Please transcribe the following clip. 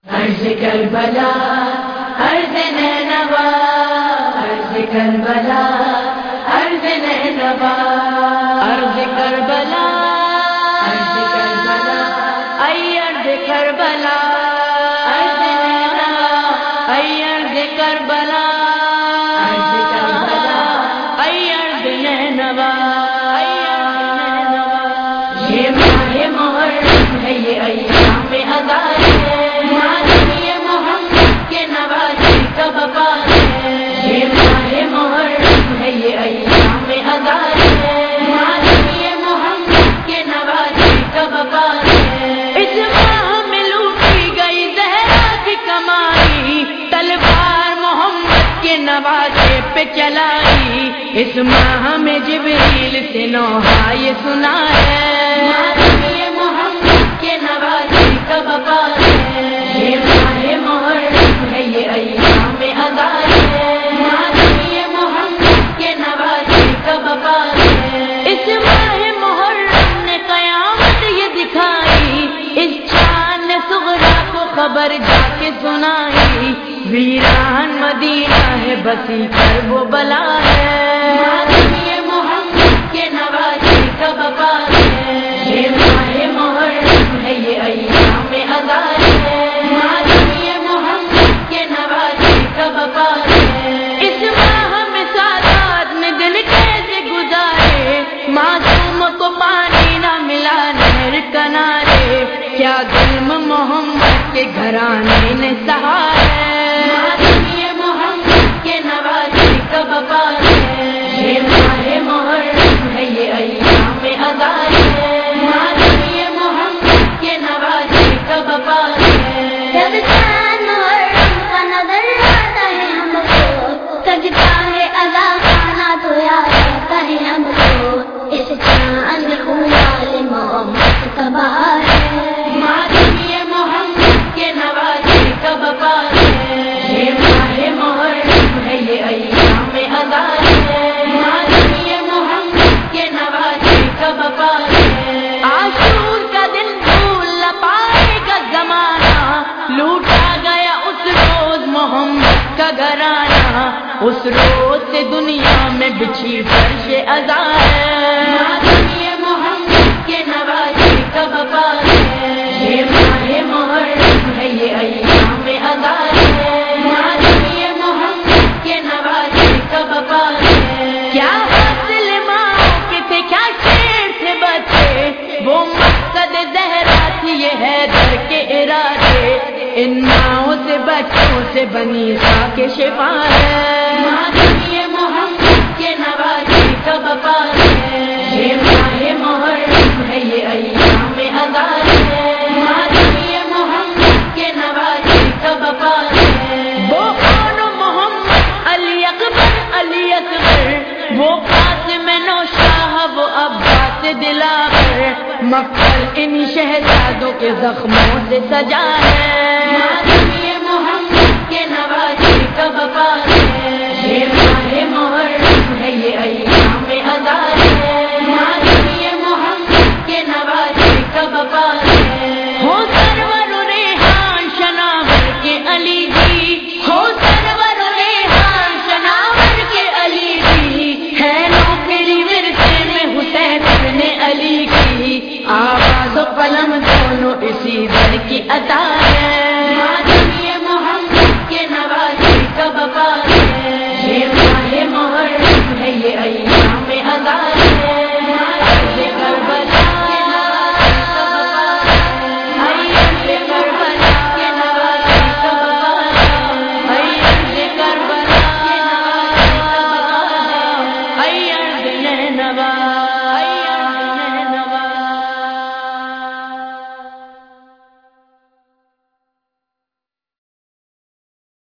عرض کربلا عرض نینوا، عرض کربلا عرض نینوا، عرض کربلا عرض کربلا، ای عرض کربلا عرض نینوا، ای عرض کربلا عرض کربلا، ای عرض نینوا، یہ ماہ محرم ہے، یہ ایام ہزار ہے، مادی محمد کے نوازی کا وفا ہے، یہ ماہ محرم ہے، یہ ایام ہزار ہے، مادی محمد کے نوازی کا وفا ہے، اس ماہ میں لوٹی گئی زہرا کی کمائی، تلوار محمد کے نوازے پہ چلائی، اس ماہ میں جبریل سے نوحہ یہ سنا ہے، مادی محمد کے نوازے کا وفا ہے، یہ ماہ محرم ہے، یہ ایام ہزار ہے، مادی محمد کے نوازے کا وفا ہے، اس ماہ محرم نے قیامت یہ دکھائی، اس چاند صغرا کو خبر جا کے سنائی، ویران مدینہ ہے بسی کر وہ بلا ہے، مادی محمد کے نوازے کا وفا ہے، یہ ماہ محرم ہے، یہ ایام ہزار ہے، مادی محمد کے نوازے کا وفا ہے، اس ماہ میں سادات نے دل کیسے گزارے، معصوم کو پانی نہ ملا نہر کنارے، کیا ظلم محمد کے گھرانے نے سہا ہے، مادی محمد کے نوازے کا وفا ہے، یہ ماہ محرم ہے، یہ ایام ہزار ہے، مادی محمد کے نوازے کا وفا ہے، جب چاند محرم کا نظر آتا ہے ہم کو، سجدہ ہے ادا کھانا تو یاد آتا ہے ہم کو، اس چاند خونال محمد کا بہار ہے، مادی محمد کے نوازے کا وفا ہے، یہ ماہ محرم ہے، یہ ایام ہزار ہے، مادی محمد کے نوازے کا وفا ہے، عاشور کا دن بھول نہ پائے گا زمانہ، لوٹا گیا اس روز محمد کا گھرانہ، اس روز سے دنیا میں بچھی فرش عزا ہے، مادی محمد کے نوازے کا وفا ہے، یہ ماہ محرم ہے، یہ ایام ہزار ہے، مادی محمد کے نوازے کا وفا ہے، کیا حاصل ماں کے تھے، کیا شیر تھے بچے، وہ مقصد زہرا تھی یہ حیدر کے ارادے، ان ماؤں سے بچوں سے بنی خاک شفا ہے، مادی محمد کے نوازے کا وفا ہے، یہ ماہ محرم ہے، یہ ایام ہزار ہے، مادی محمد کے نوازے کا وفا ہے، وہ کون محمد علی اکبر علی اصغر، وہ قاسم نوشاہ وہ عباس دلاور، مقتل ان شہزادوں کے زخموں سے سجا ہے، مادی محمد کے نوازے کا وفا ہے، یہ ماہ محرم ہے، یہ ایام ہزار ہے، مادی محمد کے نوازے کا وفا ہے، ہو سرور ریحان شناور کے علی جی، ہو سرور ریحان شناور کے علی جی، ہے نوکری ورثے میں حسین ابن علی کی، آواز و قلم دونوں اسی در کی عطا ہے، مادی محمد کے نوازے کا وفا ہے، یہ ماہ محرم ہے، یہ ایام ہزار ہے، مادی کربلا کے نوازے کا وفا ہے، مادی کربلا کے نوازے کا وفا ہے، مادی کربلا کے نوازے کا وفا ہے، عرض نینوا